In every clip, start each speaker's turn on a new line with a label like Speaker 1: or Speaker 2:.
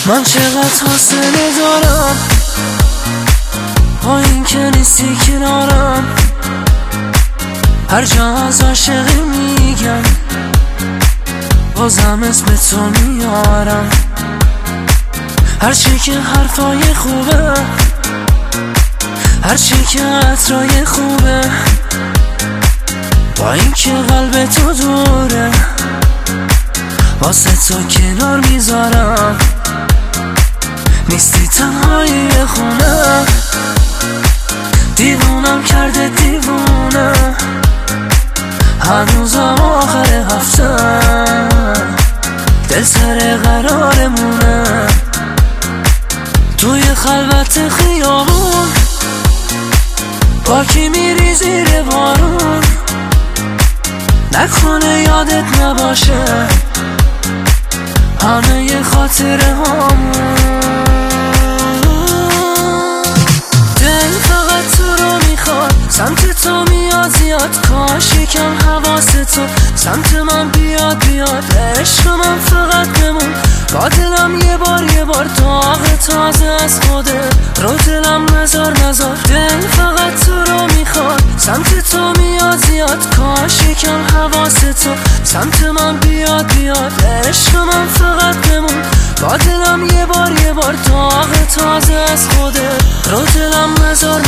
Speaker 1: من چقدر حوصله دارم با این که نیستی کنارم. هر جا از عاشقی میگن بازم اسم تو میارم. هرچی که حرفای خوبه، هرچی که عطرای خوبه، با این که قلب تو دوره واسه تو کنار میذارم. نیستی تنهایی خونه، دیوونم کرده دیوونه. هنوزم آخر هفته دل سر قرارمونه. توی خلوت خیابون با کی میری زیر بارون، نکنه یادت نباشه همه ی خاطره هامون. دل فقط تو رو میخواد، سمت تو میاد زیاد. کاش یکم حواس تو سمت من بیاد عشق من فقط بمون با دلم یه بار داغ تازه از خوده رو دلم نزار. دل فقط تو رو میخواد، سمت تو میاد زیاد. کاش یکم حواس تو سمت من بیاد عشق من فقط بمون با دلم یه بار داغ تازه از خوده رو دلم نزار.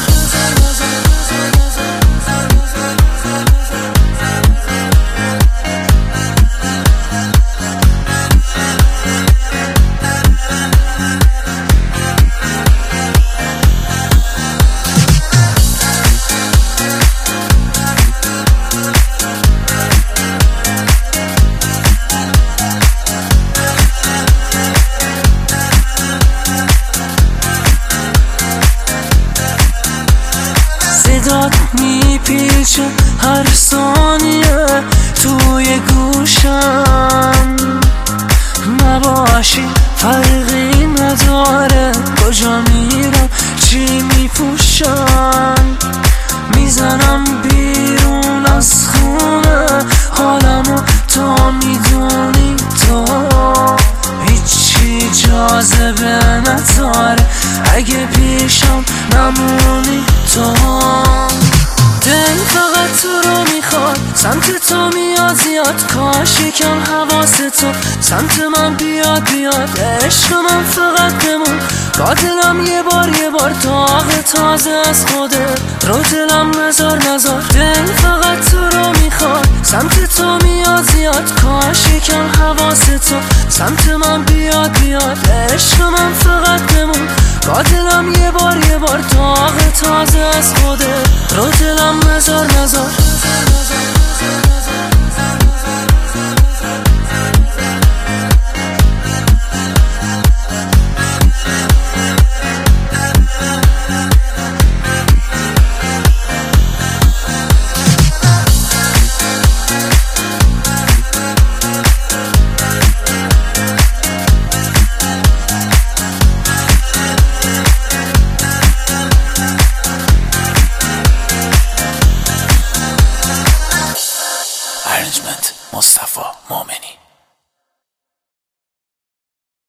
Speaker 1: صدات میپیچه هر ثانیه توی گوشم. نباشی فرقی نداره کجا میرم چی میپوشم. میزنم بیرون از خونه حالمو تا میدونی تو هیچی جاذبه نداره اگه پیشم نمونی تو. دل فقط تو رو میخواد، سمت تو میاد زیاد. کاش یکم حواس تو سمت من بیاد عشق من فقط بمون با دلم یه بار داغ تازه از خوده رو دلم نزار. دل فقط تو رو میخواد، سمت تو میاد زیاد. کاش یکم حواس تو سمت من بیاد عشق من فقط بمون با دلم یه بار داغ تازه از خوده رو دلم نزار.